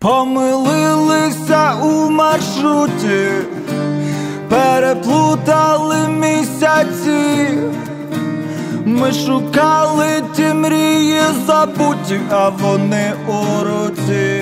Помилилися у маршруті, переплутали місяці. Ми шукали ті мрії забуті, а вони у руці.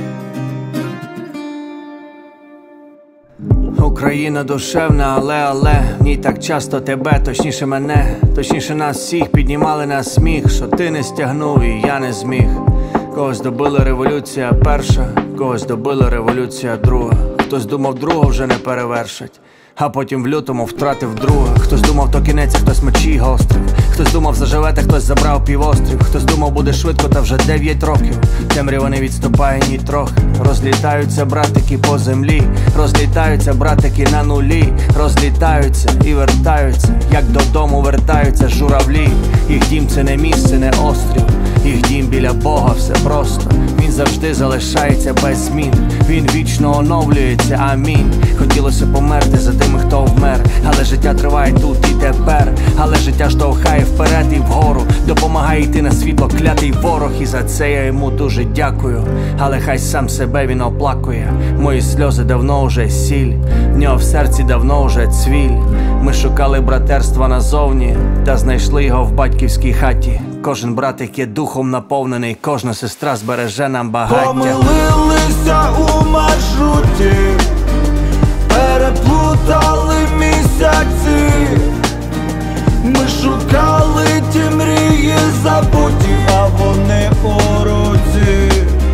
Україна душевна, але в ній так часто тебе, точніше мене, точніше нас всіх піднімали на сміх, що ти не стягнув і я не зміг. Когось добила революція перша, когось добила революція друга. Хтось думав, другого вже не перевершить, а потім в лютому втратив друга. Хтось думав, то кінець, а хтось мечі гострив. Хтось думав, заживете, хтось забрав півострів. Хтось думав, буде швидко, та вже 9 років. Темрява не відступає ні трохи. Розлітаються братики по землі, розлітаються братики на нулі, розлітаються і вертаються, як додому вертаються журавлі. Їх дім це не місце, не острів, їх дім біля Бога, все просто. Він завжди залишається без змін, він вічно оновлюється, амінь. Хотілося померти за тими, хто вмер, але життя триває тут і тепер. Але життя штовхає вперед і вгору, допомагає йти на світло клятий ворог. І за це я йому дуже дякую, але хай сам себе він оплакує. Мої сльози давно вже сіль, в нього в серці давно вже цвіль. Ми шукали братерства назовні, та знайшли його в батьківській хаті. Кожен братик є духом наповнений, кожна сестра збереже нам багаття. Помилилися у маршруті, переплутали місяці. Ми шукали ті мрії забуті, а вони у руці.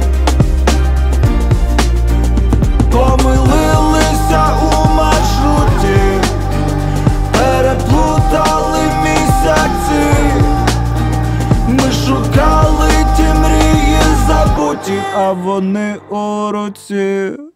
Помилилися у маршруті, переплутали місяці. Ми шукали ті мрії забуті, а вони у руці.